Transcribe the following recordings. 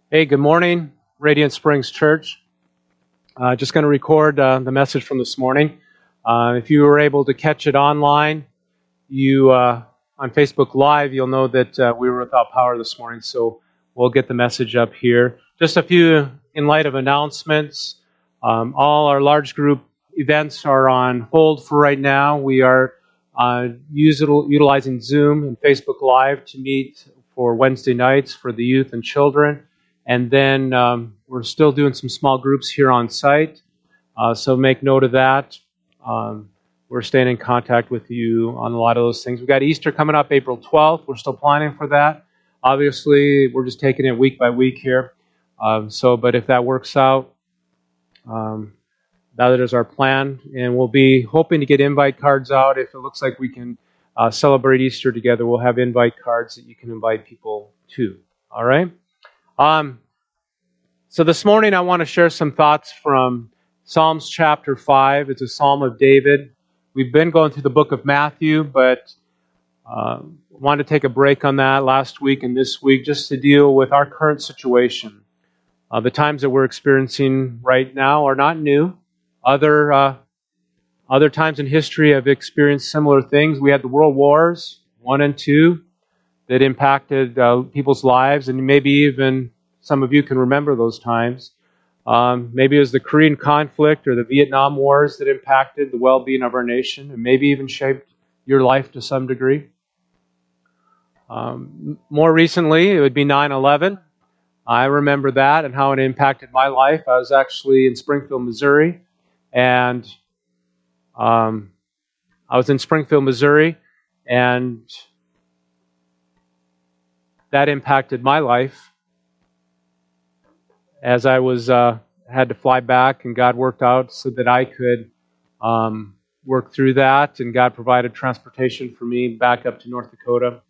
Hey, good morning, Radiant Springs Church. Just going to record the message from this morning. If you were able to catch it online, you on Facebook Live, you'll know that we were without power this morning, so we'll get the message up here. Just a few in light of announcements. All our large group events are on hold for right now. We are utilizing Zoom and Facebook Live to meet for Wednesday nights for the youth and children. And then we're still doing some small groups here on site, so make note of that. We're staying in contact with you on a lot of those things. We've got Easter coming up April 12th. We're still planning for that. Obviously, we're just taking it week by week here. But if that works out, that is our plan. And we'll be hoping to get invite cards out. If it looks like we can celebrate Easter together, we'll have invite cards that you can invite people to. All right? So this morning I want to share some thoughts from Psalms chapter 5. It's a Psalm of David. We've been going through the book of Matthew, but wanted to take a break on that last week and this week just to deal with our current situation. The times that we're experiencing right now are not new. Other times in history have experienced similar things. We had the World Wars, 1 and 2, that impacted people's lives, and maybe even some of you can remember those times. Maybe it was the Korean conflict or the Vietnam Wars that impacted the well-being of our nation and maybe even shaped your life to some degree. More recently, it would be 9/11. I remember that and how it impacted my life. I was actually in Springfield, Missouri, and I was in Springfield, Missouri, and that impacted my life as I was had to fly back, and God worked out so that I could work through that, and God provided transportation for me back up to North Dakota.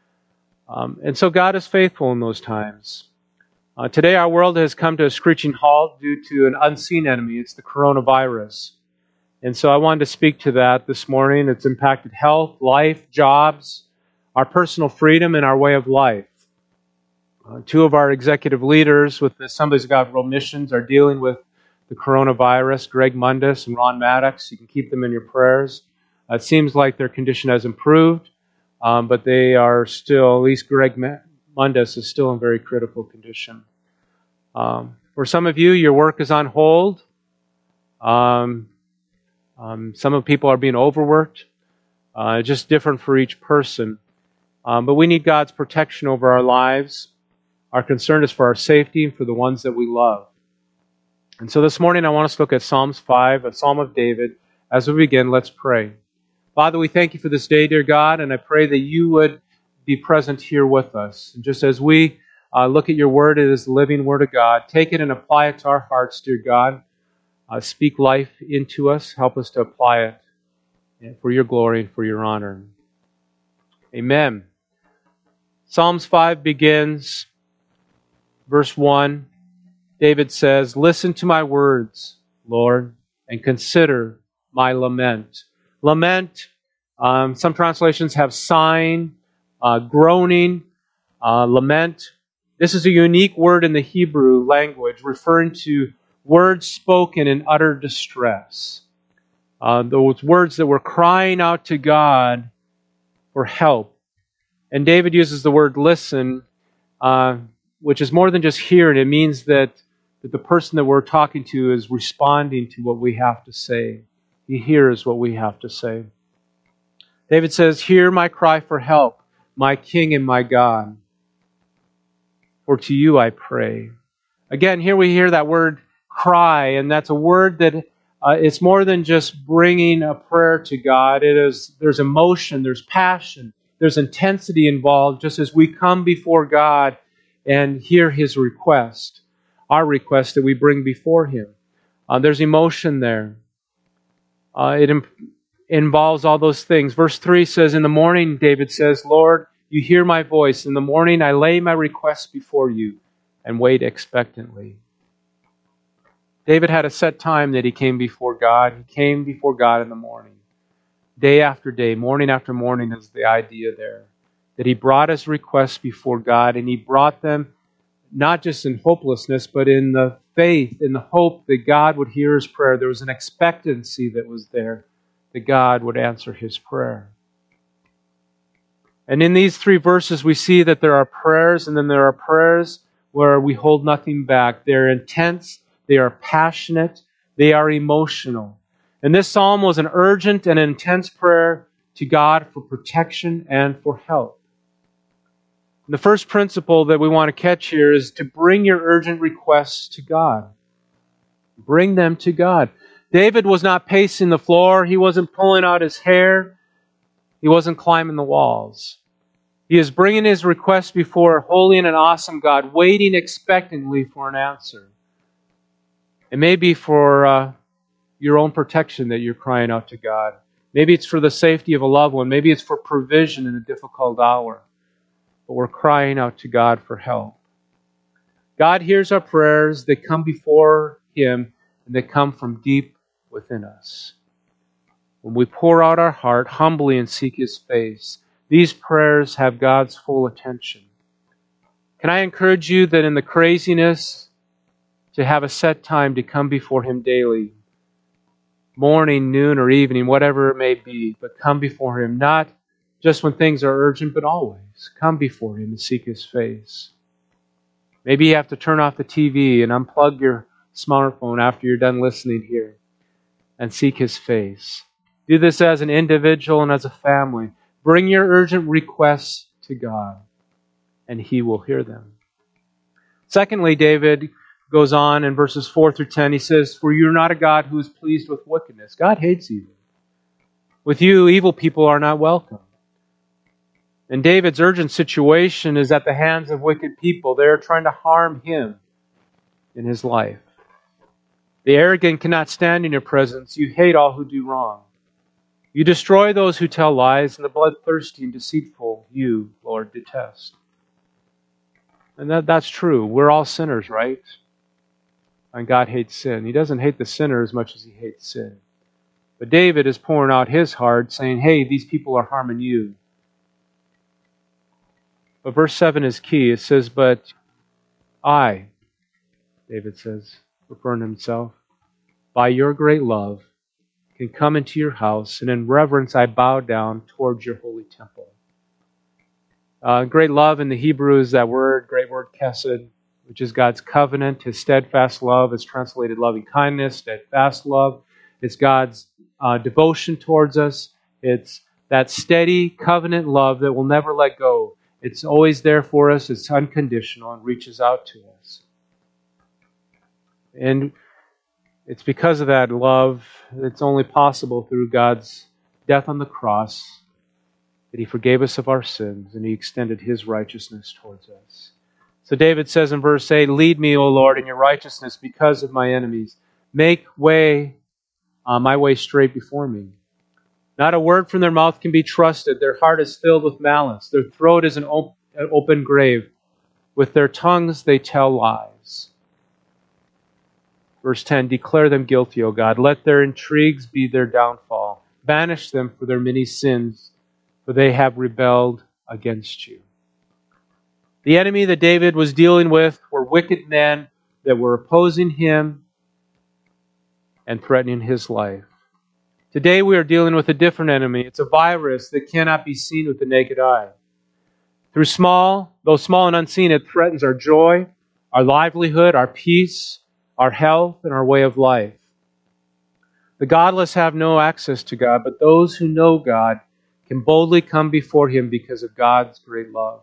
And so God is faithful in those times. Today our world has come to a screeching halt due to an unseen enemy. It's the coronavirus. And so I wanted to speak to that this morning. It's impacted health, life, jobs, our personal freedom, and our way of life. Two of our executive leaders with the Assemblies of God World Missions are dealing with the coronavirus, Greg Mundis and Ron Maddox. You can keep them in your prayers. It seems like their condition has improved, but they are still, at least Greg Mundis is still in very critical condition. For some of you, your work is on hold. Some of people are being overworked. Just different for each person. But we need God's protection over our lives. Our concern is for our safety and for the ones that we love. And so this morning I want us to look at Psalms 5, a Psalm of David. As we begin, let's pray. Father, we thank you for this day, dear God, and I pray that you would be present here with us. And just as we look at your word, it is the living word of God. Take it and apply it to our hearts, dear God. Speak life into us. Help us to apply it for your glory and for your honor. Amen. Psalms 5 begins, verse 1. David says, "Listen to my words, Lord, and consider my lament." Lament, some translations have sighing, groaning, lament. This is a unique word in the Hebrew language, referring to words spoken in utter distress. Those words that were crying out to God for help. And David uses the word listen, which is more than just hearing. It means that the person that we're talking to is responding to what we have to say. He hears what we have to say. David says, "Hear my cry for help, my King and my God. For to you I pray." Again, here we hear that word cry, and that's a word that it's more than just bringing a prayer to God. There's emotion, there's passion, there's intensity involved, just as we come before God and hear His request, our request that we bring before Him. There's emotion there. It involves all those things. Verse 3 says, "In the morning," David says, "Lord, you hear my voice. In the morning I lay my requests before you and wait expectantly." David had a set time that he came before God. He came before God in the morning. Day after day, morning after morning is the idea there. That he brought his requests before God, and he brought them not just in hopelessness, but in the faith, in the hope that God would hear his prayer. There was an expectancy that was there that God would answer his prayer. And in these 3 verses, we see that there are prayers, and then there are prayers where we hold nothing back. They're intense, they are passionate, they are emotional. And this psalm was an urgent and intense prayer to God for protection and for help. And the first principle that we want to catch here is to bring your urgent requests to God. Bring them to God. David was not pacing the floor. He wasn't pulling out his hair. He wasn't climbing the walls. He is bringing his request before a holy and an awesome God, waiting expectantly for an answer. It may be for your own protection that you're crying out to God. Maybe it's for the safety of a loved one. Maybe it's for provision in a difficult hour. But we're crying out to God for help. God hears our prayers that come before Him and that come from deep within us. When we pour out our heart humbly and seek His face, these prayers have God's full attention. Can I encourage you that in the craziness, to have a set time to come before Him daily, morning, noon, or evening, whatever it may be, but come before Him, not just when things are urgent, but always. Come before Him and seek His face. Maybe you have to turn off the TV and unplug your smartphone after you're done listening here and seek His face. Do this as an individual and as a family. Bring your urgent requests to God, and He will hear them. Secondly, David goes on in verses 4 through 10. He says, "For you are not a God who is pleased with wickedness." God hates evil. With you, evil people are not welcome. And David's urgent situation is at the hands of wicked people. They are trying to harm him in his life. The arrogant cannot stand in your presence. You hate all who do wrong. You destroy those who tell lies, and the bloodthirsty and deceitful you, Lord, detest. And that's true. We're all sinners, right? And God hates sin. He doesn't hate the sinner as much as He hates sin. But David is pouring out his heart, saying, hey, these people are harming you. But verse 7 is key. It says, but I, David says, referring to himself, by your great love can come into your house, and in reverence I bow down towards your holy temple. Great love in the Hebrew is that word, great word chesed, which is God's covenant. His steadfast love is translated loving kindness, steadfast love. It's God's devotion towards us. It's that steady covenant love that will never let go. It's always there for us. It's unconditional and reaches out to us. And it's because of that love that's only possible through God's death on the cross that He forgave us of our sins and He extended His righteousness towards us. So David says in verse 8, lead me, O Lord, in your righteousness because of my enemies. Make my way straight before me. Not a word from their mouth can be trusted. Their heart is filled with malice. Their throat is an open grave. With their tongues they tell lies. Verse 10, declare them guilty, O God. Let their intrigues be their downfall. Banish them for their many sins, for they have rebelled against you. The enemy that David was dealing with were wicked men that were opposing him and threatening his life. Today we are dealing with a different enemy. It's a virus that cannot be seen with the naked eye. Though small and unseen, it threatens our joy, our livelihood, our peace, our health, and our way of life. The godless have no access to God, but those who know God can boldly come before Him because of God's great love.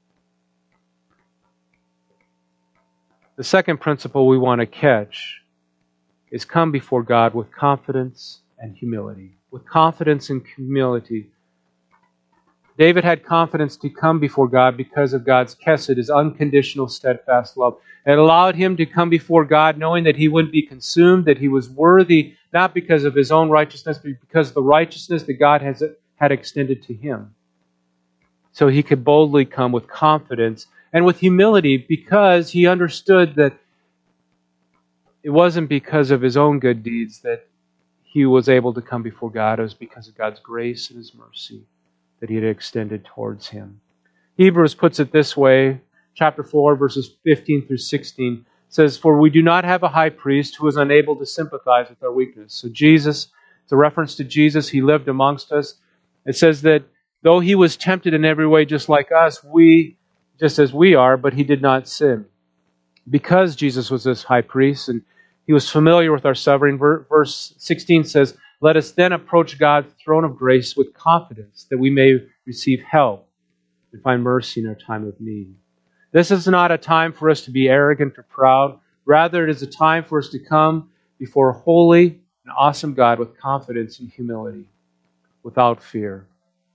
The second principle we want to catch is come before God with confidence and humility. With confidence and humility. David had confidence to come before God because of God's chesed, His unconditional, steadfast love. It allowed him to come before God knowing that he wouldn't be consumed, that he was worthy, not because of his own righteousness, but because of the righteousness that God had extended to him. So he could boldly come with confidence and with humility because he understood that it wasn't because of his own good deeds that he was able to come before God. It was because of God's grace and His mercy that He had extended towards him. Hebrews puts it this way, chapter 4, verses 15 through 16 says, "For we do not have a high priest who is unable to sympathize with our weakness." So Jesus, it's a reference to Jesus. He lived amongst us. It says that though he was tempted in every way just like us, just as we are, but he did not sin. Because Jesus was this high priest and he was familiar with our suffering, verse 16 says, "Let us then approach God's throne of grace with confidence that we may receive help and find mercy in our time of need." This is not a time for us to be arrogant or proud. Rather, it is a time for us to come before a holy and awesome God with confidence and humility, without fear.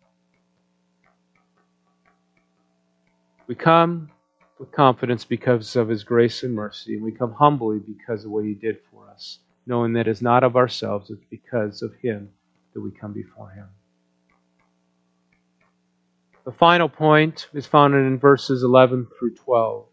We come with confidence because of His grace and mercy, and we come humbly because of what He did for us, knowing that it's not of ourselves, it's because of Him that we come before Him. The final point is found in verses 11 through 12.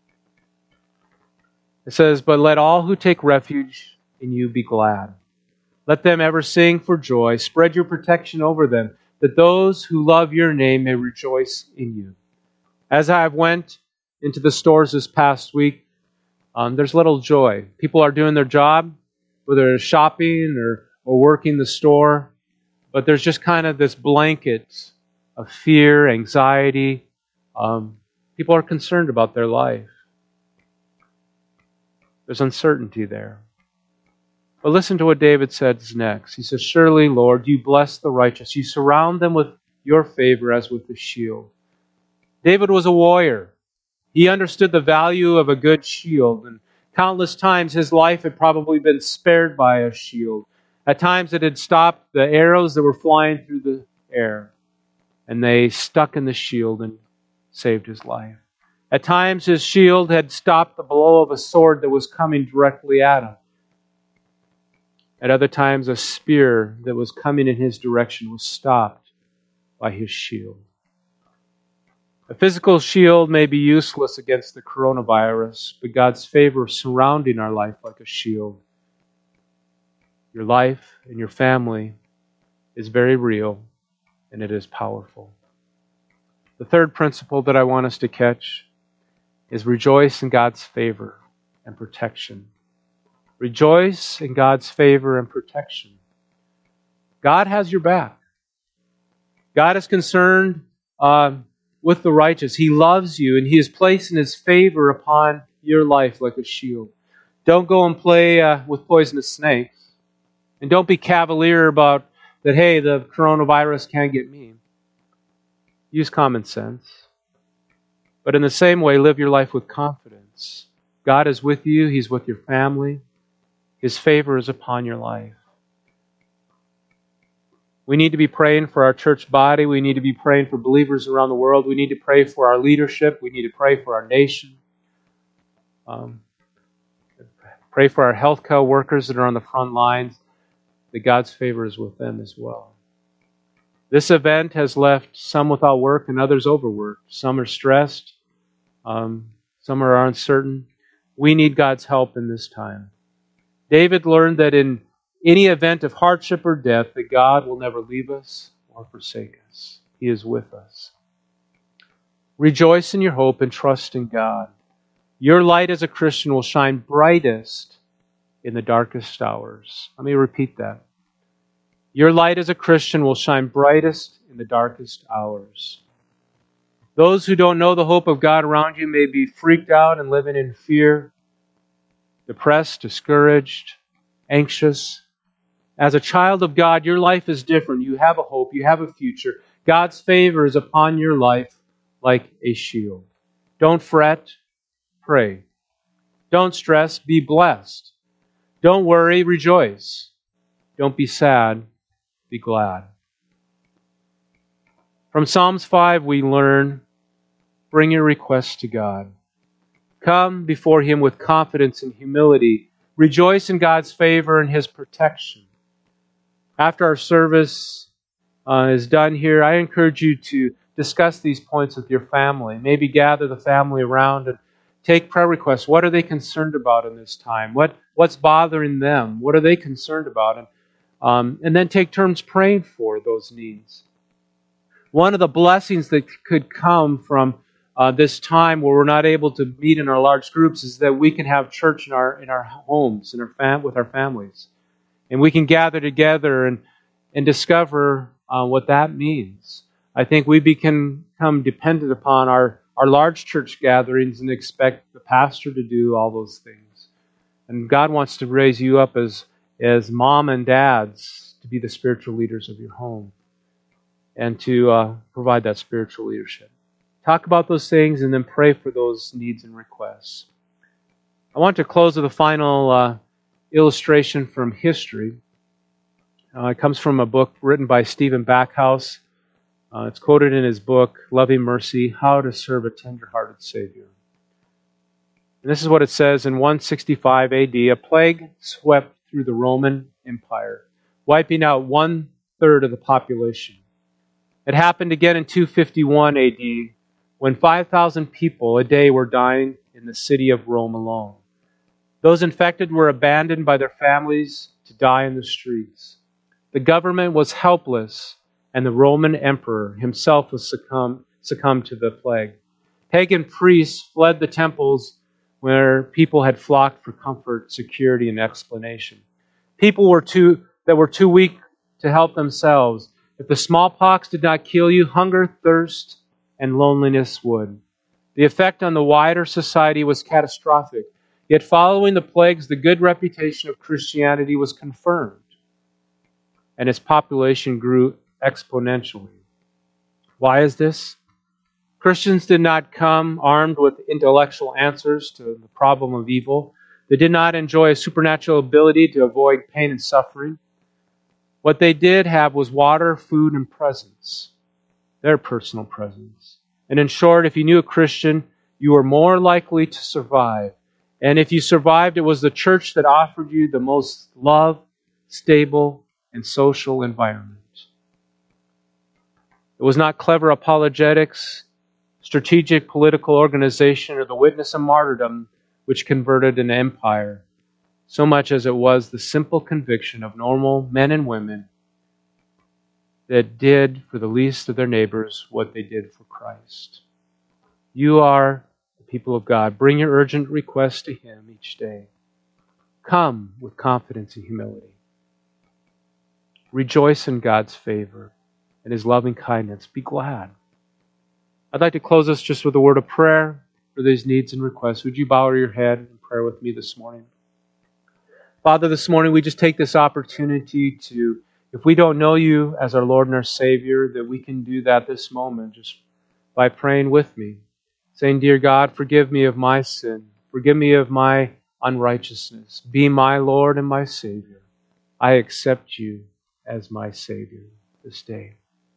It says, "But let all who take refuge in you be glad. Let them ever sing for joy. Spread your protection over them, that those who love your name may rejoice in you." As I went into the stores this past week, there's little joy. People are doing their job, whether it's shopping or working the store, but there's just kind of this blanket of fear, anxiety. People are concerned about their life. There's uncertainty there. But listen to what David says next. He says, "Surely, Lord, you bless the righteous. You surround them with your favor as with a shield." David was a warrior. He understood the value of a good shield, and countless times his life had probably been spared by a shield. At times it had stopped the arrows that were flying through the air, and they stuck in the shield and saved his life. At times his shield had stopped the blow of a sword that was coming directly at him. At other times a spear that was coming in his direction was stopped by his shield. A physical shield may be useless against the coronavirus, but God's favor is surrounding our life like a shield. Your life and your family is very real, and it is powerful. The third principle that I want us to catch is rejoice in God's favor and protection. Rejoice in God's favor and protection. God has your back. God is concerned with the righteous. He loves you, and He is placing His favor upon your life like a shield. Don't go and play with poisonous snakes. And don't be cavalier about that, hey, the coronavirus can't get me. Use common sense. But in the same way, live your life with confidence. God is with you. He's with your family. His favor is upon your life. We need to be praying for our church body. We need to be praying for believers around the world. We need to pray for our leadership. We need to pray for our nation. Pray for our healthcare workers that are on the front lines, that God's favor is with them as well. This event has left some without work and others overworked. Some are stressed. Some are uncertain. We need God's help in this time. David learned that in any event of hardship or death, that God will never leave us or forsake us. He is with us. Rejoice in your hope and trust in God. Your light as a Christian will shine brightest in the darkest hours. Let me repeat that. Your light as a Christian will shine brightest in the darkest hours. Those who don't know the hope of God around you may be freaked out and living in fear, depressed, discouraged, anxious. As a child of God, your life is different. You have a hope. You have a future. God's favor is upon your life like a shield. Don't fret. Pray. Don't stress. Be blessed. Don't worry. Rejoice. Don't be sad. Be glad. From Psalms 5, we learn, bring your requests to God. Come before Him with confidence and humility. Rejoice in God's favor and His protection. After our service is done here, I encourage you to discuss these points with your family. Maybe gather the family around and take prayer requests. What are they concerned about in this time? What's bothering them? What are they concerned about? And then take turns praying for those needs. One of the blessings that could come from this time where we're not able to meet in our large groups is that we can have church in our homes, with our families. And we can gather together and discover what that means. I think we become dependent upon our large church gatherings and expect the pastor to do all those things. And God wants to raise you up as mom and dads to be the spiritual leaders of your home and to provide that spiritual leadership. Talk about those things and then pray for those needs and requests. I want to close with a final illustration from history. It comes from a book written by Stephen Backhouse. It's quoted in his book, Loving Mercy, How to Serve a Tender-Hearted Savior. And this is what it says: in 165 AD, a plague swept through the Roman Empire, wiping out 1/3 of the population. It happened again in 251 AD, when 5,000 people a day were dying in the city of Rome alone. Those infected were abandoned by their families to die in the streets. The government was helpless, and the Roman emperor himself was succumbed to the plague. Pagan priests fled the temples where people had flocked for comfort, security, and explanation. People that were too weak to help themselves. If the smallpox did not kill you, hunger, thirst, and loneliness would. The effect on the wider society was catastrophic. Yet following the plagues, the good reputation of Christianity was confirmed, and its population grew exponentially. Why is this? Christians did not come armed with intellectual answers to the problem of evil. They did not enjoy a supernatural ability to avoid pain and suffering. What they did have was water, food, and presence. Their personal presence. And in short, if you knew a Christian, you were more likely to survive. And if you survived, it was the church that offered you the most love, stable, and social environment. It was not clever apologetics, strategic political organization, or the witness of martyrdom which converted an empire, so much as it was the simple conviction of normal men and women that did for the least of their neighbors what they did for Christ. You are the people of God. Bring your urgent requests to Him each day. Come with confidence and humility. Rejoice in God's favor and His loving kindness. Be glad. I'd like to close us just with a word of prayer for these needs and requests. Would you bow your head in prayer with me this morning? Father, this morning we just take this opportunity to, if we don't know You as our Lord and our Savior, that we can do that this moment just by praying with me, saying, Dear God, forgive me of my sin. Forgive me of my unrighteousness. Be my Lord and my Savior. I accept You as my Savior this day.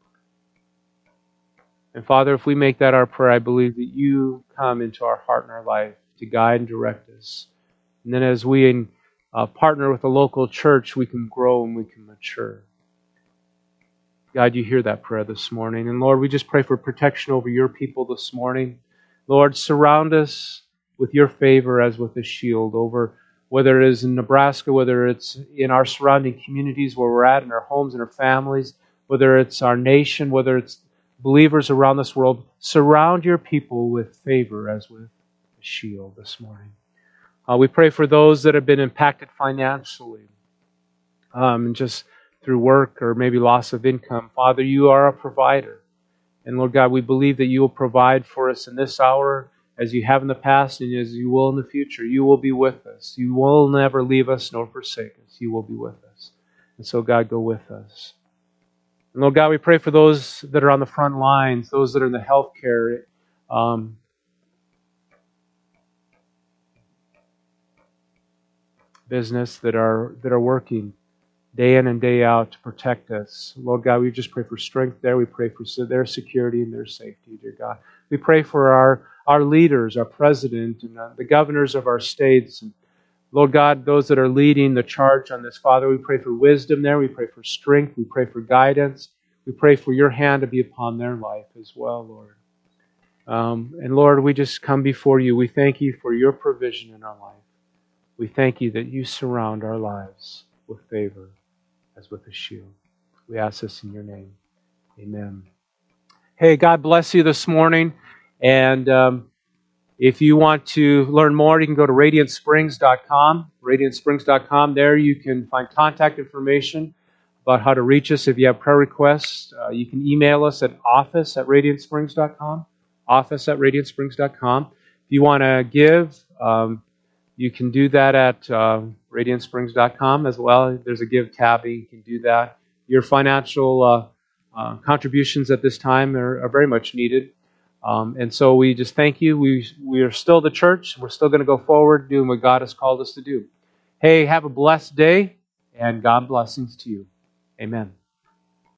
And Father, if we make that our prayer, I believe that You come into our heart and our life to guide and direct us. And then as we partner with a local church, we can grow and we can mature. God, You hear that prayer this morning. And Lord, we just pray for protection over Your people this morning. Lord, surround us with Your favor as with a shield over whether it is in Nebraska, whether it's in our surrounding communities where we're at, in our homes and our families, whether it's our nation, whether it's believers around this world. Surround Your people with favor as with a shield this morning. We pray for those that have been impacted financially, just through work or maybe loss of income. Father, You are a provider. And Lord God, we believe that You will provide for us in this hour as You have in the past and as You will in the future. You will be with us. You will never leave us nor forsake us. You will be with us. And so God, go with us. And Lord God, we pray for those that are on the front lines, those that are in the healthcare business that are working day in and day out to protect us. Lord God, we just pray for strength there. We pray for their security and their safety, dear God. We pray for our leaders, our president, and the governors of our states. And Lord God, those that are leading the charge on this, Father, we pray for wisdom there. We pray for strength. We pray for guidance. We pray for Your hand to be upon their life as well, Lord. And Lord, we just come before You. We thank You for Your provision in our life. We thank You that You surround our lives with favor as with a shield. We ask this in Your name. Amen. Hey, God bless you this morning. And if you want to learn more, you can go to radiantsprings.com. Radiantsprings.com. There you can find contact information about how to reach us. If you have prayer requests, you can email us at office@radiantsprings.com. Office@radiantsprings.com. If you want to give, you can do that at radiantsprings.com as well. There's a give tab, and you can do that. Your financial contributions at this time are very much needed. And so we just thank you. We are still the church. We're still going to go forward doing what God has called us to do. Hey, have a blessed day, and God blessings to you. Amen.